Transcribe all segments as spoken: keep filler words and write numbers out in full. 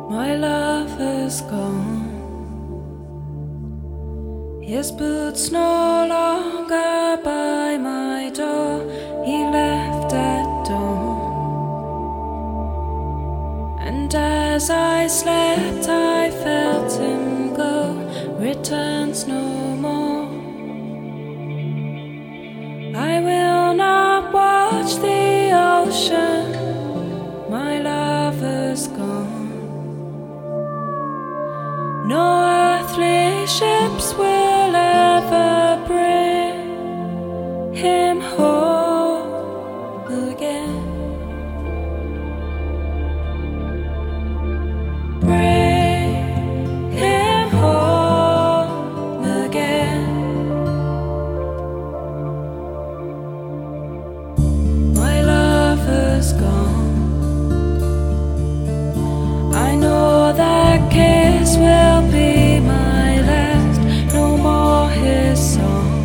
My love is gone. His boots no longer by my door. He left at dawn. And as I slept, I felt him go. Returns no more. I will not watch the ocean. My lover's gone. No earthly ships will ever bring him home again. Bring him home again. My lover's gone. I know that kiss will be my last, no more his song.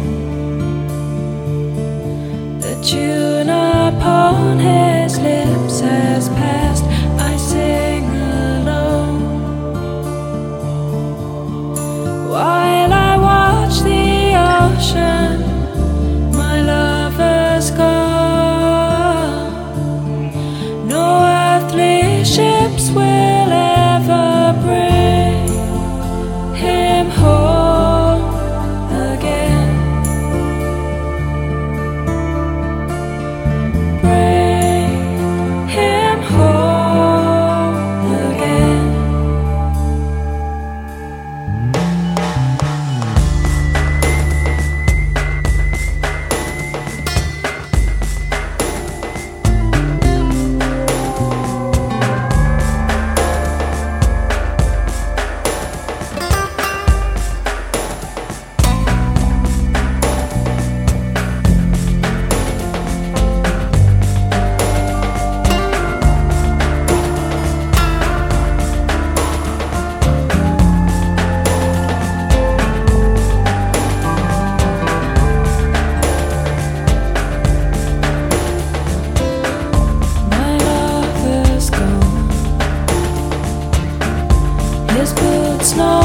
The tune upon his lips has passed, I sing alone. While I watch the ocean, my lover's gone. No earthly ships will ever bring him home again. Bring him home again. His boots no